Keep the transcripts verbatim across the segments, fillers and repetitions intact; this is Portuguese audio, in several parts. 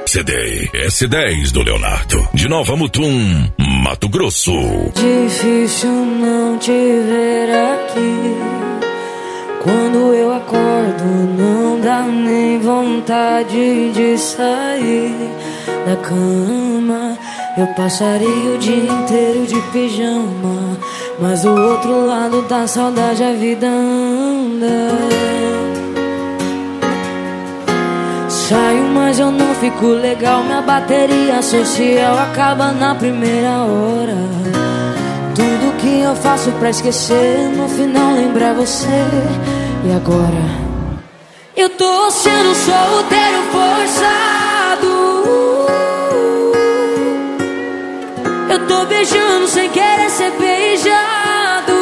C D S dez do Leonardo, de Nova Mutum, Mato Grosso. Difícil não te ver aqui. Quando eu acordo não dá nem vontade de sair da cama. Eu passaria o dia inteiro de pijama, mas do outro lado da saudade a vida anda. Saio, mas eu não fico legal. Minha bateria social acaba na primeira hora. Tudo que eu faço pra esquecer, no final lembrar você. E agora? Eu tô sendo solteiro forçado. Eu tô beijando sem querer ser beijado.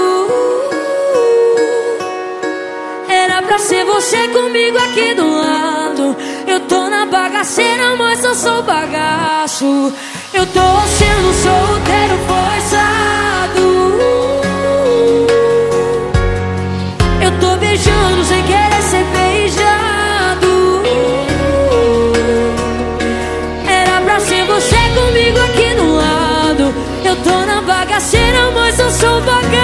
Era pra ser você comigo aqui do lado. Eu tô na bagaceira, mas eu sou bagaço. Eu tô sendo solteiro forçado. Eu tô beijando sem querer ser beijado. Era pra ser você comigo aqui do lado. Eu tô na bagaceira, mas eu sou bagaço.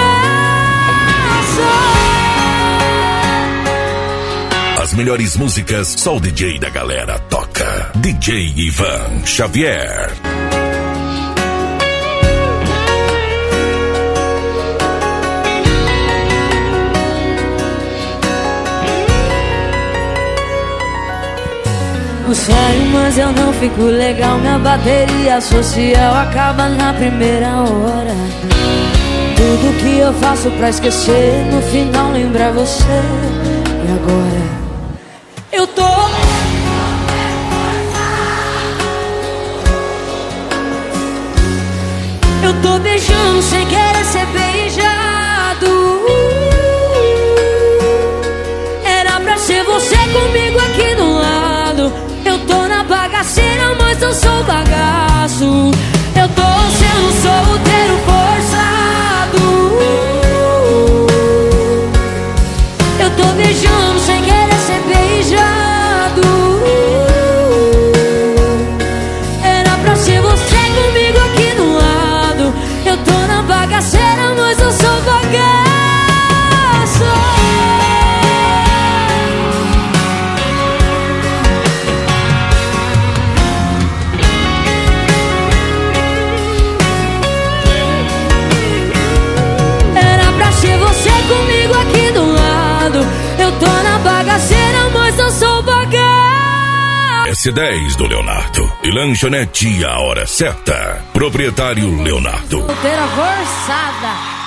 As melhores músicas, só o D J da galera toca. D J Ivan Xavier. Eu saio, mas eu não fico legal. Minha bateria social acaba na primeira hora. Tudo que eu faço pra esquecer, no final lembrar você. E agora? Eu tô Eu tô beijando sem querer ser beijado. Era pra ser você comigo aqui do lado. Eu tô na bagaceira, mas eu sou bagaço. Eu tô sendo solteiro forçado. Eu tô beijando sem querer ser beijado. Era pra ser você comigo aqui do lado. Eu tô na bagaceira, mas eu sou bagaço. Era pra ser você comigo aqui do lado. Eu tô na bagaceira, mas eu sou bagaço. S dez do Leonardo e lanchonete A Hora Certa. Proprietário Leonardo. Solteira forçada.